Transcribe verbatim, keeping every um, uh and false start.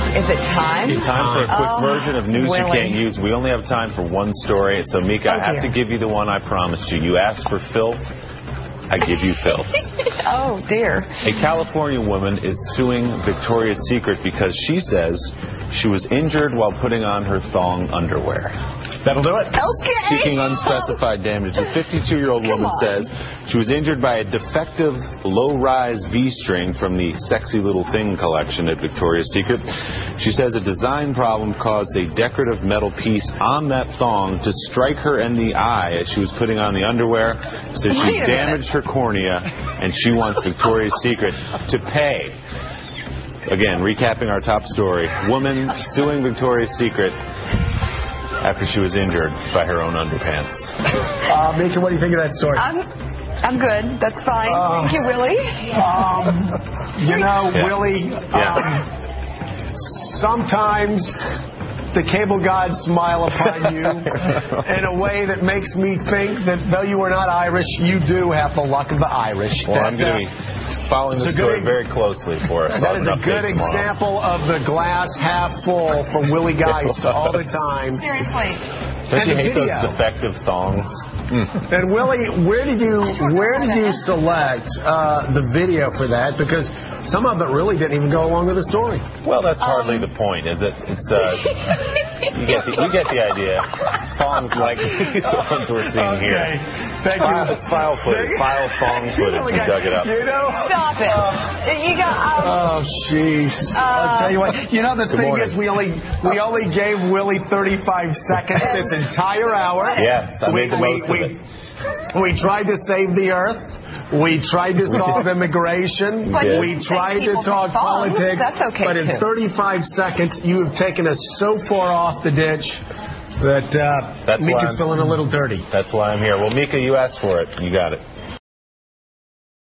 Is it time? It's time for a quick oh, version of news Willie. you can't use. We only have time for one story. So, Mika, oh, I have dear. to give you the one I promised you. You asked for filth. I give you filth. Oh, dear. A California woman is suing Victoria's Secret because she says she was injured while putting on her thong underwear. That'll do it. Okay. Seeking unspecified damage. A fifty-two-year-old woman on. says she was injured by a defective low-rise V-string from the Sexy Little Thing collection at Victoria's Secret. She says a design problem caused a decorative metal piece on that thong to strike her in the eye as she was putting on the underwear. Says she damaged her cornea, and she wants Victoria's Secret to pay. Again, recapping our top story. Woman suing Victoria's Secret after she was injured by her own underpants. Uh, Mika, what do you think of that story? I'm, I'm good. That's fine. Uh, Thank you, Willie. Um, you know, Yeah. Willie, Yeah. um, sometimes the cable gods smile upon you in a way that makes me think that though you are not Irish, you do have the luck of the Irish. Well, that, I'm going to uh, be following the story very closely for us. That is a good example of the glass half full for Willie Geist all the time. Seriously. Don't you And the hate those video. defective thongs? And Willie, where did you where did you select uh, the video for that? Because some of it really didn't even go along with the story. Well, that's hardly Um. the point, is it? It's uh, you get the, you get the idea. Thongs like these ones we're seeing Okay. here. Thank File, you. it's file footage, file thong footage. We dug it up. You know. Stop it. You got. Um, Oh, jeez. I'll tell you what. You know, the Good thing morning. is, we only we only gave Willie thirty-five seconds this entire hour. Yes, I we, made the we, most of we, it. We tried to save the earth. We tried to solve immigration. But did. We you tried say to people talk from thongs. politics. That's okay, But in too. thirty-five seconds, you have taken us so far off the ditch that uh, That's why Mika's I'm- feeling a little dirty. That's why I'm here. Well, Mika, you asked for it. You got it.